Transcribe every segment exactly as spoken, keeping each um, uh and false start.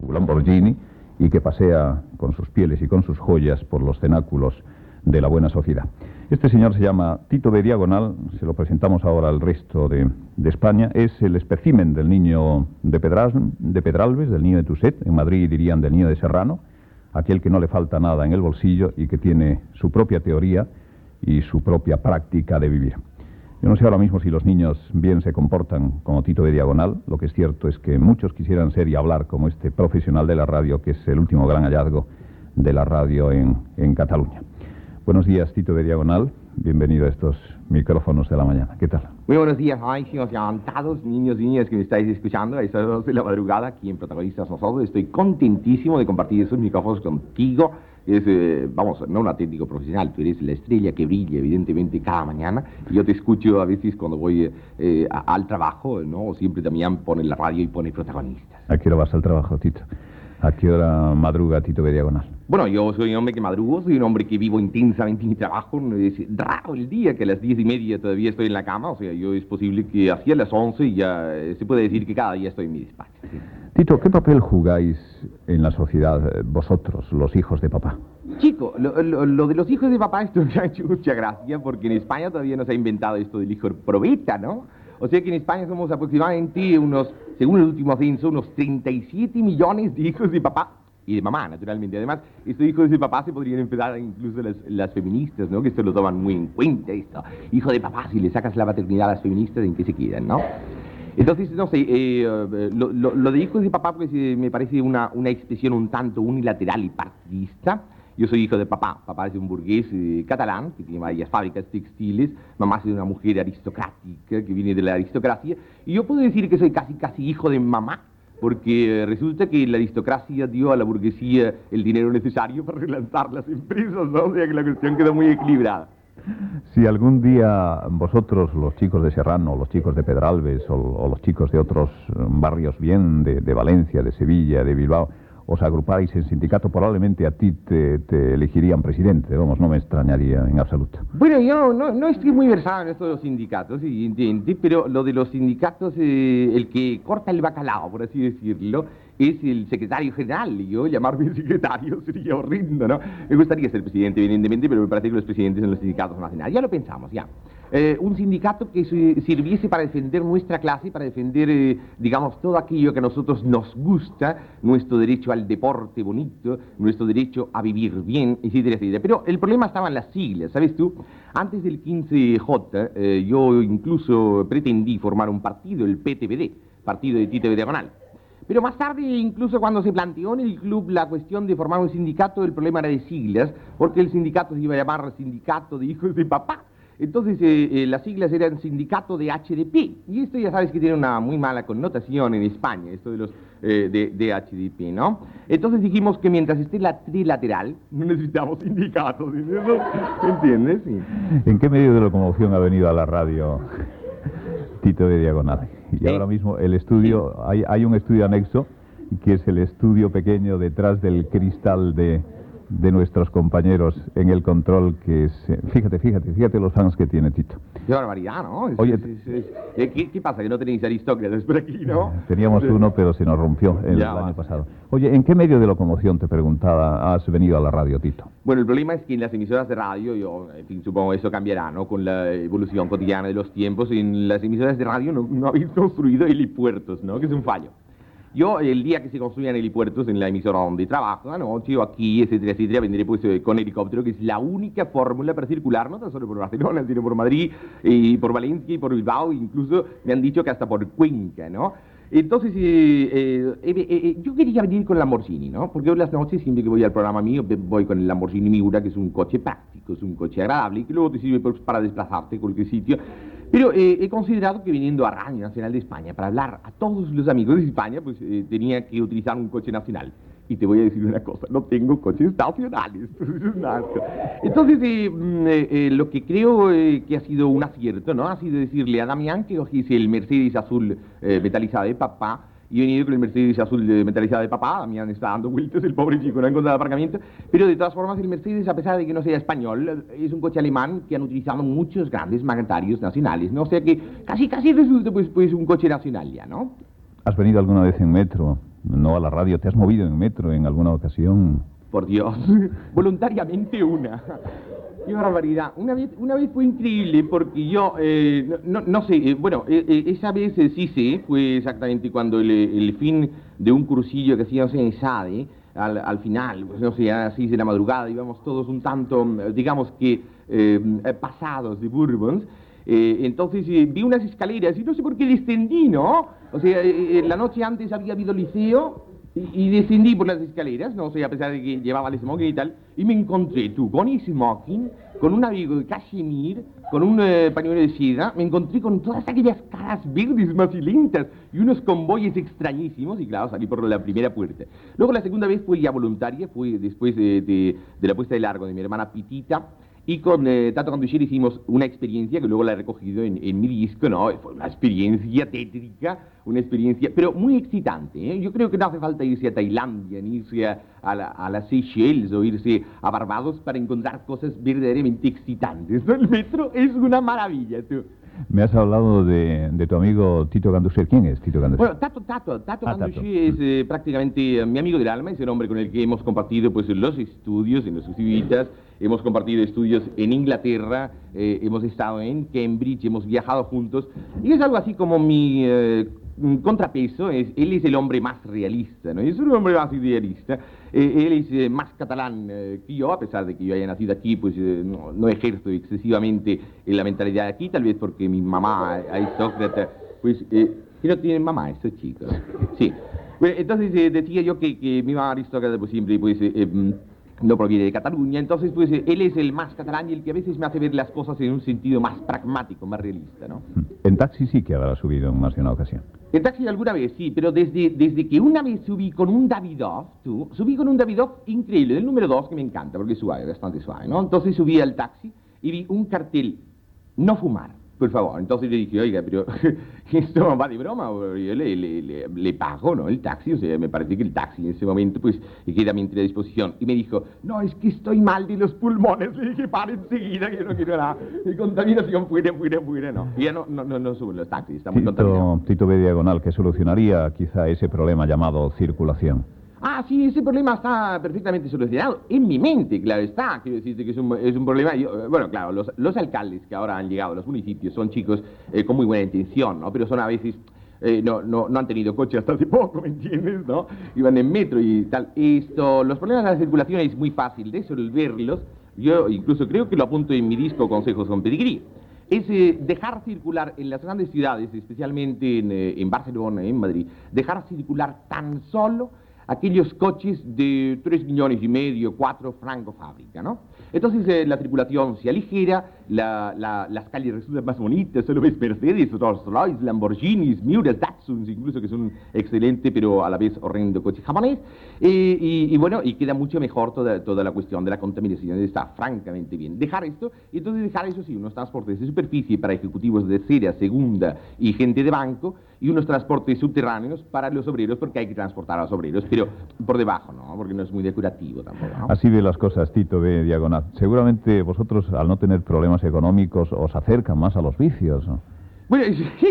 su Lamborghini y que pasea con sus pieles y con sus joyas por los cenáculos de la buena sociedad. Este señor se llama Tito de Diagonal, se lo presentamos ahora al resto de, de España. Es el espécimen del niño de, Pedras, de Pedralbes, del niño de Tuset, en Madrid dirían del niño de Serrano, aquel que no le falta nada en el bolsillo y que tiene su propia teoría y su propia práctica de vivir. Yo no sé ahora mismo si los niños bien se comportan como Tito de Diagonal. Lo que es cierto es que muchos quisieran ser y hablar como este profesional de la radio, que es el último gran hallazgo de la radio en, en Cataluña. Buenos días, Tito de Diagonal. Bienvenido a estos micrófonos de la mañana. ¿Qué tal? Muy buenos días, máximos encantados, niños y niñas que me estáis escuchando a estas dos de la madrugada aquí en Protagonistas Nosotros. Estoy contentísimo de compartir esos micrófonos contigo. Es, eh, vamos, no un auténtico profesional, tú eres la estrella que brilla evidentemente cada mañana. Y yo te escucho a veces cuando voy eh, a, al trabajo, ¿no? Siempre también pone la radio y pone Protagonistas. ¿A qué hora vas al trabajo, Tito? ¿A qué hora madruga Tito de Diagonal? Bueno, yo soy un hombre que madrugo, soy un hombre que vivo intensamente mi trabajo. Es raro el día que a las diez y media todavía estoy en la cama. O sea, yo es posible que hacia las once ya eh, se puede decir que cada día estoy en mi despacho. ¿Sí? Tito, ¿qué papel jugáis en la sociedad vosotros, los hijos de papá? Chico, lo, lo, lo de los hijos de papá esto me ha hecho mucha gracia porque en España todavía no se ha inventado esto del hijo probeta, ¿no? O sea que en España somos aproximadamente unos, según el último censo, unos treinta y siete millones de hijos de papá y de mamá, naturalmente. Además, estos hijos de papá se podrían empezar incluso las, las feministas, ¿no? Que esto lo toman muy en cuenta, esto. Hijo de papá, si le sacas la paternidad a las feministas, ¿en qué se quedan, no? Entonces, no sé, eh, lo, lo, lo de hijos de papá, pues eh, me parece una, una expresión un tanto unilateral y partidista. Yo soy hijo de papá. Papá es un burgués eh, catalán que tiene varias fábricas textiles. Mamá es una mujer aristocrática que viene de la aristocracia. Y yo puedo decir que soy casi, casi hijo de mamá, porque eh, resulta que la aristocracia dio a la burguesía el dinero necesario para relanzar las empresas, ¿no? O sea que la cuestión quedó muy equilibrada. Si algún día vosotros, los chicos de Serrano, los chicos de Pedralbes o, o los chicos de otros barrios bien, de, de Valencia, de Sevilla, de Bilbao, os agrupáis en sindicato, probablemente a ti te, te elegirían presidente, vamos, no me extrañaría en absoluto. Bueno, yo no, no estoy muy versado en esto de los sindicatos, evidentemente, pero lo de los sindicatos, eh, el que corta el bacalao, por así decirlo, es el secretario general, y yo llamarme secretario sería horrendo, ¿no? Me gustaría ser presidente, evidentemente, pero me parece que los presidentes en los sindicatos nacionales, ya lo pensamos, ya. Eh, un sindicato que sirviese para defender nuestra clase, para defender, eh, digamos, todo aquello que a nosotros nos gusta, nuestro derecho al deporte bonito, nuestro derecho a vivir bien, etcétera, etcétera. Pero el problema estaba en las siglas, ¿sabes tú? Antes del quince J, eh, yo incluso pretendí formar un partido, el P T B D, Partido de Tito de Diagonal. Pero más tarde, incluso cuando se planteó en el club la cuestión de formar un sindicato, el problema era de siglas, porque el sindicato se iba a llamar Sindicato de Hijos de Papá. Entonces, eh, eh, las siglas eran Sindicato de H D P, y esto ya sabes que tiene una muy mala connotación en España, esto de los eh, de, de H D P, ¿no? Entonces dijimos que mientras esté la trilateral, no necesitamos sindicatos, ¿eso? ¿Me entiendes? Sí. ¿En qué medio de locomoción ha venido a la radio Tito de Diagonal? Y ¿Eh? Ahora mismo el estudio, sí. hay, hay un estudio anexo, que es el estudio pequeño detrás del cristal de... de nuestros compañeros en el control, que es... Fíjate, fíjate, fíjate los fans que tiene Tito. Qué barbaridad, ¿no? Es, Oye, es, es, es, es, ¿qué, ¿qué pasa? Que no tenéis aristócratas por aquí, ¿no? Teníamos uno, pero se nos rompió el, ya, el año va. pasado. Oye, ¿en qué medio de locomoción, te preguntaba, has venido a la radio, Tito? Bueno, el problema es que en las emisoras de radio, yo, en fin, supongo eso cambiará, ¿no? Con la evolución cotidiana de los tiempos, en las emisoras de radio no, no habéis construido helipuertos, ¿no? Que es un fallo. Yo, el día que se construyan helipuertos en la emisora donde trabajo, anoche o aquí, etcétera, etcétera, vendré pues eh, con helicóptero, que es la única fórmula para circular, no tan solo por Barcelona, sino por Madrid, y por Valencia, y por Bilbao, incluso me han dicho que hasta por Cuenca, ¿no? Entonces, eh, eh, eh, eh, yo quería venir con Lamborghini, ¿no? Porque hoy las noches, siempre que voy al programa mío, voy con el Lamborghini Miura, que es un coche práctico, es un coche agradable, y que luego te sirve pues, para desplazarte a cualquier sitio. Pero eh, he considerado que viniendo a Radio Nacional de España para hablar a todos los amigos de España, pues eh, tenía que utilizar un coche nacional. Y te voy a decir una cosa, no tengo coches nacionales. Entonces, eh, eh, eh, lo que creo eh, que ha sido un acierto, ¿no? Ha sido decirle a Damián que cogiese el Mercedes azul eh, metalizado de papá, y he venido con el Mercedes azul de metalizado de papá. Damián está dando vueltas, el pobre chico no ha encontrado aparcamiento. Pero de todas formas, el Mercedes, a pesar de que no sea español, es un coche alemán que han utilizado muchos grandes magnatarios nacionales, ¿no? O sea que casi, casi resulta pues, pues un coche nacional ya, ¿no? ¿Has venido alguna vez en metro no a la radio. ¿Te has movido en metro en alguna ocasión? Por Dios, voluntariamente una. Qué barbaridad. Una vez, una vez fue increíble porque yo, eh, no, no sé, eh, bueno, eh, eh, esa vez eh, sí sé, fue exactamente cuando el, el fin de un cursillo que hacíamos en SADE, al, al final, pues no sé, a las seis de la madrugada, íbamos todos un tanto, digamos que, eh, pasados de Bourbons. Eh, entonces eh, vi unas escaleras y no sé por qué descendí, ¿no? O sea, eh, la noche antes había habido liceo y, y descendí por las escaleras, no sé, a pesar de que llevaba el smoking y tal, y me encontré tú con smoking, con un abrigo de cachemir, con un eh, pañuelo de seda, me encontré con todas aquellas caras verdes macilentas y unos convoyes extrañísimos y claro, salí por la primera puerta. Luego la segunda vez fue ya voluntaria, fue después de, de, de la puesta de largo de mi hermana Pitita. Y con eh, Tato Canducci hicimos una experiencia que luego la he recogido en, en mi disco, ¿no? Fue una experiencia tétrica, una experiencia, pero muy excitante, ¿eh? Yo creo que no hace falta irse a Tailandia, ni irse a, a, la, a las Seychelles o irse a Barbados para encontrar cosas verdaderamente excitantes, ¿no? El metro es una maravilla, tú. Me has hablado de, de tu amigo Tito Canducci. ¿Quién es Tito Canducci? Bueno, Tato, Tato, Tato ah, Canducci Tato. es eh, prácticamente eh, mi amigo del alma, es el hombre con el que hemos compartido pues los estudios en los jesuitas, hemos compartido estudios en Inglaterra, eh, hemos estado en Cambridge, hemos viajado juntos, y es algo así como mi eh, contrapeso, es, él es el hombre más realista, ¿no? Es un hombre más idealista, eh, él es eh, más catalán eh, que yo, a pesar de que yo haya nacido aquí, pues eh, no, no ejerzo excesivamente en la mentalidad de aquí, tal vez porque mi mamá, aristócrata, pues, eh, que no tienen mamá estos chicos, sí. Bueno, entonces eh, decía yo que, que mi mamá aristócrata pues siempre, pues, eh, eh, no proviene de Cataluña, entonces pues él es el más catalán y el que a veces me hace ver las cosas en un sentido más pragmático, más realista, ¿no? En taxi sí que habrá subido en más de una ocasión. En taxi alguna vez, sí, pero desde, desde que una vez subí con un Davidoff, tú, subí con un Davidoff increíble, del número dos, que me encanta, porque es suave, bastante suave, ¿no? Entonces subí al taxi y vi un cartel, no fumar. Por favor, entonces le dije, oiga, pero esto va de broma, yo le, le, le, le pago, ¿no? El taxi, o sea, me parece que el taxi en ese momento, pues, queda a mi entera disposición. Y me dijo, no, es que estoy mal de los pulmones. Le dije, para enseguida, que yo no quiero nada. Y contaminación, fuera, fuera, fuera, no. Y ya no, no, no, no suben los taxis, está muy Tito, contaminado. Tito B. Diagonal, que solucionaría quizá ese problema llamado circulación. Ah, sí, ese problema está perfectamente solucionado. En mi mente, claro está. Quiero decirte que es un, es un problema. Yo, bueno, claro, los, los alcaldes que ahora han llegado a los municipios son chicos eh, con muy buena intención, ¿no? Pero son a veces. Eh, no, no, no han tenido coche hasta hace poco, ¿me entiendes? ¿No? Iban en metro y tal. Esto, los problemas de la circulación es muy fácil resolverlos. Yo incluso creo que lo apunto en mi disco Consejos con Pedigrí. Es eh, dejar circular en las grandes ciudades, especialmente en, eh, en Barcelona, en Madrid, dejar circular tan solo aquellos coches de tres millones y medio, cuatro franco fábrica, ¿no? Entonces eh, la circulación se aligera, la, la, las calles resultan más bonitas, solo ves Mercedes, Rolls-Royce, Lamborghinis, Miuras, Datsuns, incluso que es un excelente pero a la vez horrendo coche japonés, eh, y, y bueno, y queda mucho mejor toda, toda la cuestión de la contaminación, está francamente bien. Dejar esto, y entonces dejar eso sí, unos transportes de superficie para ejecutivos de tercera, segunda y gente de banco, y unos transportes subterráneos para los obreros, porque hay que transportar a los obreros, pero por debajo, ¿no? Porque no es muy decorativo tampoco, ¿no? Así ve las cosas Tito B. Diagonal. Seguramente vosotros, al no tener problemas económicos, os acercan más a los vicios, ¿no? Bueno,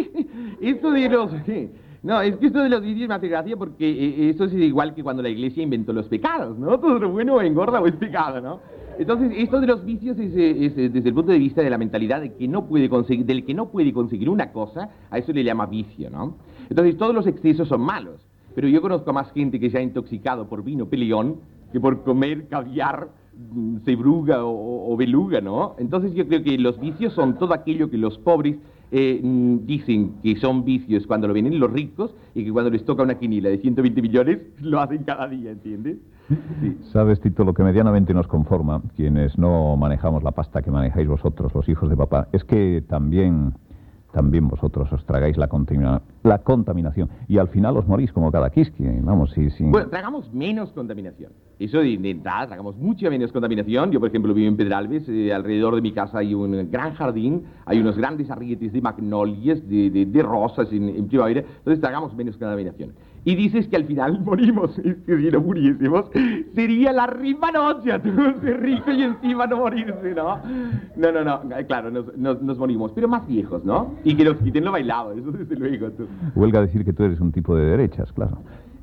esto de los... No, es que esto de los vicios me hace gracia porque eh, eso es igual que cuando la iglesia inventó los pecados, ¿no? Todo lo bueno engorda o es pecado, ¿no? Entonces, esto de los vicios es, es, es desde el punto de vista de la mentalidad de que no puede conseguir, del que no puede conseguir una cosa, a eso le llama vicio, ¿no? Entonces, todos los excesos son malos, pero yo conozco a más gente que se ha intoxicado por vino peleón que por comer caviar, cebruga o, o beluga, ¿no? Entonces, yo creo que los vicios son todo aquello que los pobres eh, dicen que son vicios cuando lo ven en los ricos y que cuando les toca una quinila de ciento veinte millones lo hacen cada día, ¿entiendes? Sí. Sabes, Tito, lo que medianamente nos conforma, quienes no manejamos la pasta que manejáis vosotros, los hijos de papá, es que también, también vosotros os tragáis la, contamina, la contaminación y al final os morís como cada quisqui, vamos, sí, sí. Bueno, tragamos menos contaminación. Eso de, de entrada, tragamos mucha menos contaminación. Yo, por ejemplo, vivo en Pedralbes, eh, alrededor de mi casa hay un gran jardín, hay unos grandes arrietes de magnolias, de, de, de rosas en, en primavera, entonces tragamos menos contaminación. Y dices que al final morimos, es que si no muriésemos, sería la rimanocha, tú, ser rico y encima no morirse, ¿no? No, no, no, claro, nos, nos, nos morimos, pero más viejos, ¿no? Y que nos quiten lo bailado, eso desde luego, tú. Huelga decir que tú eres un tipo de derechas, claro.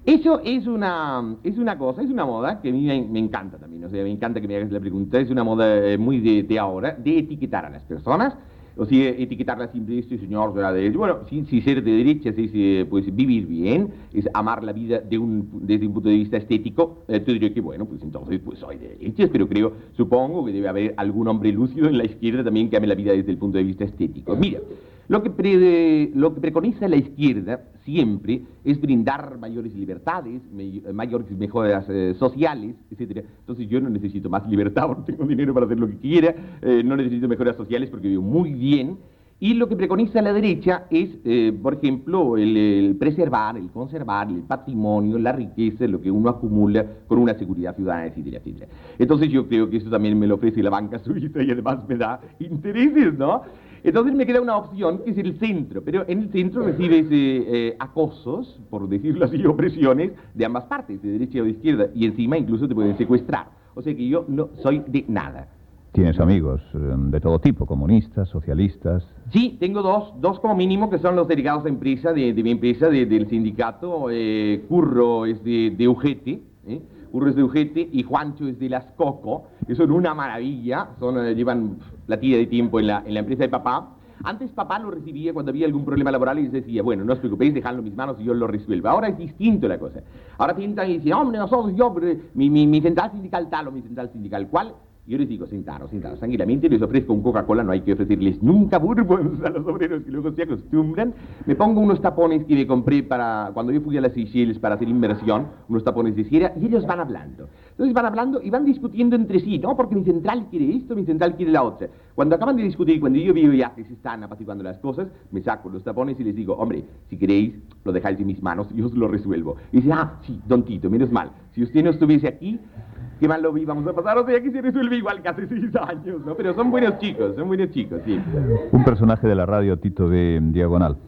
Eso es una, es una cosa, es una moda que a mí me, me encanta también, o sea, me encanta que me hagas la pregunta, es una moda eh, muy de, de ahora, de etiquetar a las personas, o sea, etiquetarlas siempre, este señor será de derecha, bueno, si, si ser de derecha es eh, pues vivir bien, es amar la vida de un, desde un punto de vista estético, eh, te diré que bueno, pues entonces pues soy de derechas, pero creo, supongo que debe haber algún hombre lúcido en la izquierda también que ame la vida desde el punto de vista estético. Mira, Lo que, pre, lo que preconiza la izquierda siempre es brindar mayores libertades, me, mayores mejoras eh, sociales, etcétera. Entonces yo no necesito más libertad porque tengo dinero para hacer lo que quiera, eh, no necesito mejoras sociales porque vivo muy bien. Y lo que preconiza la derecha es, eh, por ejemplo, el, el preservar, el conservar, el patrimonio, la riqueza, lo que uno acumula con una seguridad ciudadana, etcétera, etcétera. Entonces yo creo que eso también me lo ofrece la banca suiza y además me da intereses, ¿no? Entonces me queda una opción que es el centro, pero en el centro recibes eh, eh, acosos, por decirlo así, opresiones de ambas partes, de derecha o de izquierda, y encima incluso te pueden secuestrar. O sea que yo no soy de nada. ¿Tienes amigos de todo tipo, comunistas, socialistas? Sí, tengo dos, dos como mínimo, que son los delegados de empresa, de, de mi empresa, de, del sindicato. Eh, Curro es de, de Ujete, ¿eh? Curro es de Ujete y Juancho es de Las Coco, que son una maravilla, son, eh, llevan la tira de tiempo en la, en la empresa de papá. Antes papá lo recibía cuando había algún problema laboral y les decía, bueno, no os preocupéis, dejadlo en mis manos y yo lo resuelvo. Ahora es distinto la cosa. Ahora sientan y dicen, hombre, nosotros, yo, mi, mi, mi central sindical tal o mi central sindical cual. Yo les digo, sentaros, sentaros tranquilamente, les ofrezco un Coca-Cola, no hay que ofrecerles nunca bourbons a los obreros que luego se acostumbran. Me pongo unos tapones que me compré para, cuando yo fui a las Seychelles para hacer inversión, unos tapones de cera, y ellos van hablando. Entonces van hablando y van discutiendo entre sí, ¿no? Porque mi central quiere esto, mi central quiere la otra. Cuando acaban de discutir, cuando yo veo ya que se están apaciguando las cosas, me saco los tapones y les digo, hombre, si queréis, lo dejáis en mis manos y yo os lo resuelvo. Y dice, ah, sí, don Tito, menos mal, si usted no estuviese aquí, qué mal lo íbamos a pasar, o sea que se resuelve igual que hace seis años, ¿no? Pero son buenos chicos, son buenos chicos, sí. Un personaje de la radio, Tito de Diagonal,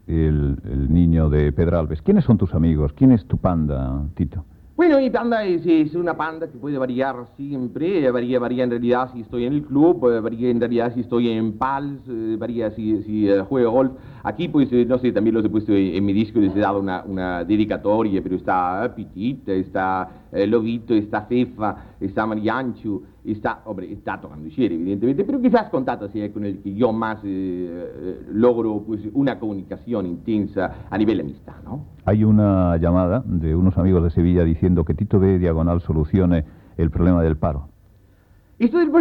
el, el niño de Pedralbes. ¿Quiénes son tus amigos? ¿Quién es tu panda, Tito? Bueno, mi panda es, es una panda que puede variar siempre, varía, varía en realidad si estoy en el club, varía en realidad si estoy en Pals, varía si, si uh, juego golf. Aquí, pues, eh, no sé, también los he puesto en, en mi disco, les he dado una, una dedicatoria, pero está Pitita, está eh, Lobito, está Fefa, está Marianchu, está, hombre, está tocando Sherry, evidentemente, pero quizás con Tata sea con el que yo más eh, eh, logro, pues, una comunicación intensa a nivel de amistad, ¿no? Hay una llamada de unos amigos de Sevilla diciendo que Tito de Diagonal solucione el problema del paro. Esto del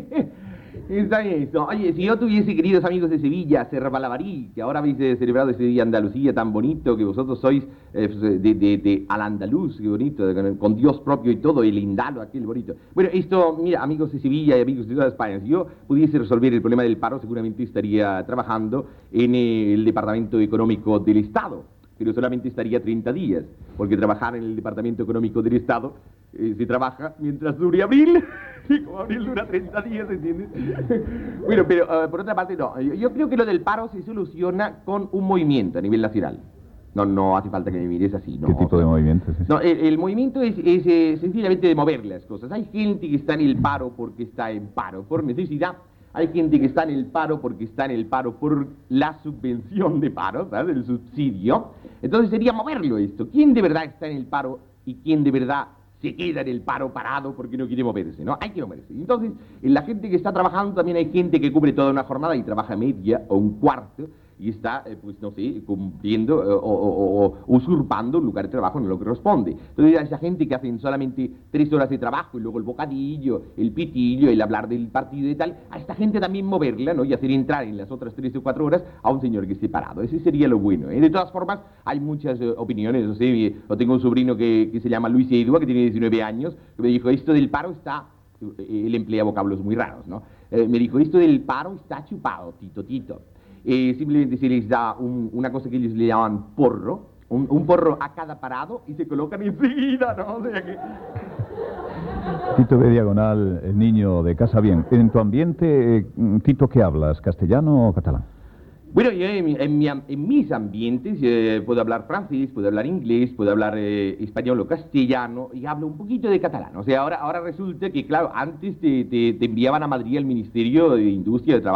está eso. Oye, si yo tuviese queridos amigos de Sevilla, Serrabalabarí, que ahora habéis eh, celebrado ese día Andalucía tan bonito, que vosotros sois eh, de, de, de al andaluz, qué bonito, de, con Dios propio y todo, el indalo, aquel bonito. Bueno, esto, mira, amigos de Sevilla y amigos de toda España, si yo pudiese resolver el problema del paro, seguramente estaría trabajando en el Departamento Económico del Estado, pero solamente estaría treinta días, porque trabajar en el Departamento Económico del Estado eh, se trabaja mientras dure abril, y como abril dura treinta días, ¿entiendes? Bueno, pero uh, por otra parte no, yo, yo creo que lo del paro se soluciona con un movimiento a nivel nacional. No, no hace falta que me mires así, ¿no? ¿Qué tipo de movimiento es ese? No, el, el movimiento es, es eh, sencillamente de mover las cosas. Hay gente que está en el paro porque está en paro, por necesidad. Hay gente que está en el paro porque está en el paro por la subvención de paro, ¿sabes? El subsidio. Entonces sería moverlo esto. ¿Quién de verdad está en el paro y quién de verdad se queda en el paro parado porque no quiere moverse, ¿no? Hay que moverse. Entonces, en la gente que está trabajando también hay gente que cubre toda una jornada y trabaja media o un cuarto y está, eh, pues no sé, cumpliendo eh, o, o, o usurpando un lugar de trabajo en lo que corresponde. Entonces, hay esa gente que hacen solamente tres horas de trabajo y luego el bocadillo, el pitillo, el hablar del partido y tal, a esta gente también moverla, ¿no? Y hacer entrar en las otras tres o cuatro horas a un señor que esté parado. Ese sería lo bueno, ¿eh? De todas formas, hay muchas eh, opiniones, no sé, yo tengo un sobrino que, que se llama Luis Edua, que tiene diecinueve años, que me dijo, esto del paro está, él emplea vocablos muy raros, ¿no? Eh, me dijo, esto del paro está chupado, Tito, Tito. Eh, simplemente se les da un, una cosa que ellos le llaman porro, un, un porro a cada parado y se colocan enseguida, ¿no? O sea que... Tito de Diagonal, el niño de casa bien. En tu ambiente, Tito, ¿qué hablas? ¿Castellano o catalán? Bueno, yo en, mi, en, mi, en mis ambientes eh, puedo hablar francés, puedo hablar inglés, puedo hablar eh, español o castellano y hablo un poquito de catalán. O sea, ahora, ahora resulta que, claro, antes te, te, te enviaban a Madrid al Ministerio de Industria y de Trabajo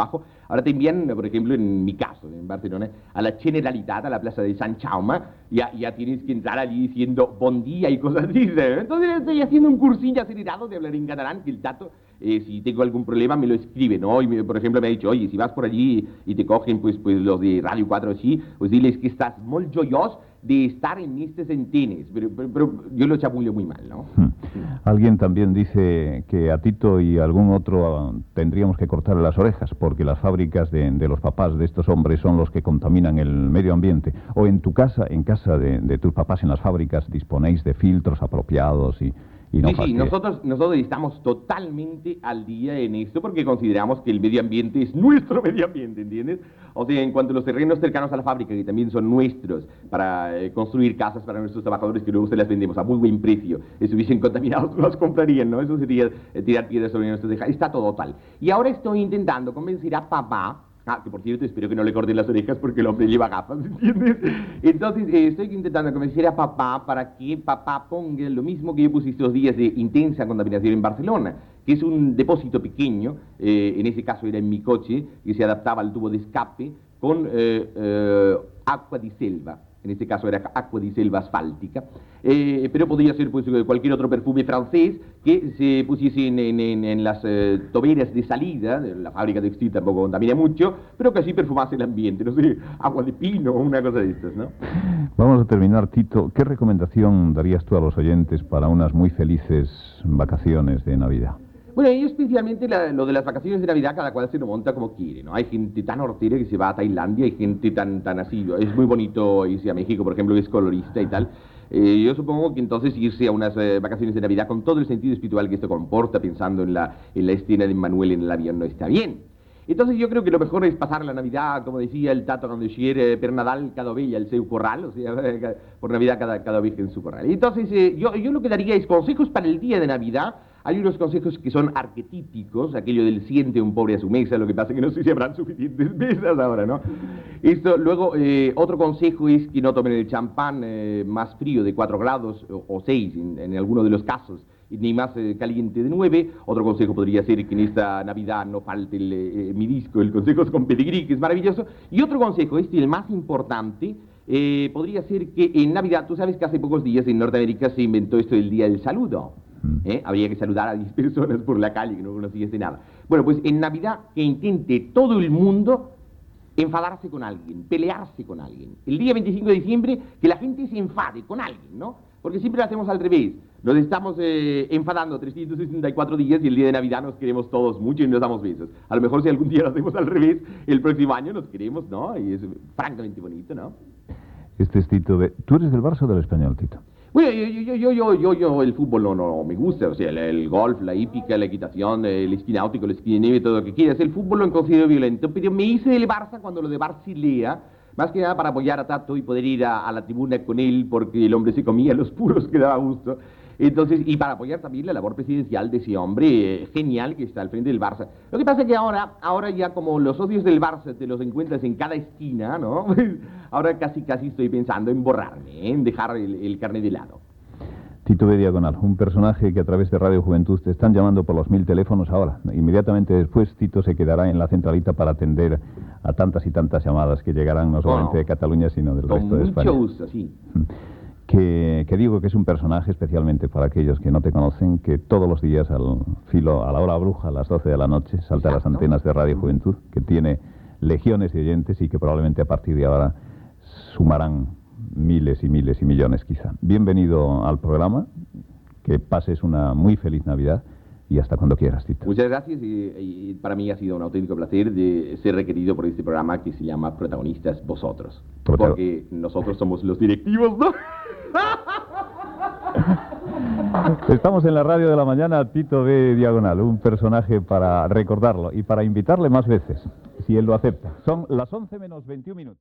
Ahora también, por ejemplo, en mi caso, en Barcelona, a la Generalitat, a la plaza de San Jaume, ya, ya tienes que entrar allí diciendo bon día y cosas así. ¿Sabes? Entonces estoy haciendo un cursillo acelerado de hablar en catalán, que el tato, eh, si tengo algún problema, me lo escribe, ¿no? Y me, por ejemplo, me ha dicho, oye, si vas por allí y te cogen, pues, pues los de Radio cuatro así, pues diles que estás muy joyós de estar en estos entenes, pero, pero, pero yo lo chapullo muy mal, ¿no? Hmm. Alguien también dice que a Tito y a algún otro uh, tendríamos que cortarle las orejas, porque las fábricas de, de los papás de estos hombres son los que contaminan el medio ambiente. O en tu casa, en casa de, de tus papás, en las fábricas, disponéis de filtros apropiados y... Y no sí, sí, nosotros, nosotros estamos totalmente al día en esto porque consideramos que el medio ambiente es nuestro medio ambiente, ¿entiendes? O sea, en cuanto a los terrenos cercanos a la fábrica, que también son nuestros, para eh, construir casas para nuestros trabajadores que luego se las vendemos a muy buen precio, si estuviesen contaminados no las comprarían, ¿no? Eso sería eh, tirar piedras sobre nuestros tejados. Está todo tal. Y ahora estoy intentando convencer a papá. Ah, que por cierto, espero que no le corten las orejas porque el hombre lleva gafas, ¿entiendes? Entonces, eh, estoy intentando convencer a papá para que papá ponga lo mismo que yo puse estos días de intensa contaminación en Barcelona, que es un depósito pequeño, eh, en ese caso era en mi coche, que se adaptaba al tubo de escape con eh, eh, agua di selva. En este caso era agua di selva asfáltica, eh, pero podría ser pues cualquier otro perfume francés que se pusiese en, en, en las eh, toberas de salida, la fábrica textil tampoco contamina mucho, pero que así perfumase el ambiente, no sé, agua de pino o una cosa de estas, ¿no? Vamos a terminar, Tito. ¿Qué recomendación darías tú a los oyentes para unas muy felices vacaciones de Navidad? Bueno, y especialmente la, lo de las vacaciones de Navidad, cada cual se lo monta como quiere, ¿no? Hay gente tan hortera que se va a Tailandia, hay gente tan, tan así, es muy bonito irse a México, por ejemplo, que es colorista y tal. Eh, yo supongo que entonces irse a unas eh, vacaciones de Navidad con todo el sentido espiritual que esto comporta, pensando en la, en la escena de Manuel en el avión, no está bien. Entonces yo creo que lo mejor es pasar la Navidad, como decía el Tato cuando xiere per Nadal cada ovella el seu corral, o sea, por Navidad cada, cada oveja en su corral. Entonces eh, yo, yo lo que daría es consejos para el día de Navidad. Hay unos consejos que son arquetípicos, aquello del siente un pobre a su mesa, lo que pasa es que no sé si habrán suficientes mesas ahora, ¿no? Esto, luego, eh, otro consejo es que no tomen el champán eh, más frío de cuatro grados o, o seis en, en alguno de los casos, ni más eh, caliente de nueve. Otro consejo podría ser que en esta Navidad no falte el, eh, mi disco, el Consejos con Pedigrí, que es maravilloso. Y otro consejo, este, el más importante, eh, podría ser que en Navidad, tú sabes que hace pocos días en Norteamérica se inventó esto del Día del Saludo. ¿Eh? Habría que saludar a diez personas por la calle que no conocías de nada. Bueno, pues en Navidad que intente todo el mundo enfadarse con alguien, pelearse con alguien. El día veinticinco de diciembre que la gente se enfade con alguien, ¿no? Porque siempre lo hacemos al revés. Nos estamos eh, enfadando trescientos sesenta y cuatro días y el día de Navidad nos queremos todos mucho y nos damos besos. A lo mejor si algún día lo hacemos al revés, el próximo año nos queremos, ¿no? Y es francamente bonito, ¿no? Este es Tito de... ¿Tú eres del Barça o del Español, Tito? Bueno, yo, yo, yo, yo, yo, yo, el fútbol no, no me gusta, o sea, el, el golf, la hípica, la equitación, el esquí náutico, el esquí de nieve, todo lo que quieras, el fútbol lo considero violento, pero me hice del Barça cuando lo de Basilea, más que nada para apoyar a Tato y poder ir a, a la tribuna con él, porque el hombre se comía los puros que daba gusto. Entonces, y para apoyar también la labor presidencial de ese hombre eh, genial que está al frente del Barça. Lo que pasa es que ahora, ahora ya como los socios del Barça te los encuentras en cada esquina, ¿no? Ahora casi casi estoy pensando en borrarme, ¿eh? En dejar el, el carnet de lado. Tito B. Diagonal, un personaje que a través de Radio Juventud te están llamando por los mil teléfonos ahora. Inmediatamente después Tito se quedará en la centralita para atender a tantas y tantas llamadas que llegarán no solamente bueno, de Cataluña, sino del resto de España. Con mucho gusto, sí. Que, que digo que es un personaje especialmente para aquellos que no te conocen, que todos los días al filo, a la hora bruja, a las doce de la noche, salta a las antenas de Radio Juventud, que tiene legiones de oyentes y que probablemente a partir de ahora sumarán miles y miles y millones quizá. Bienvenido al programa, que pases una muy feliz Navidad y hasta cuando quieras, Tito. Muchas gracias y, y para mí ha sido un auténtico placer de ser requerido por este programa que se llama Protagonistas Vosotros. Protagon... Porque nosotros somos los directivos, ¿no? Estamos en la radio de la mañana, Tito B. Diagonal, un personaje para recordarlo y para invitarle más veces, si él lo acepta. Son las once menos veintiún minutos.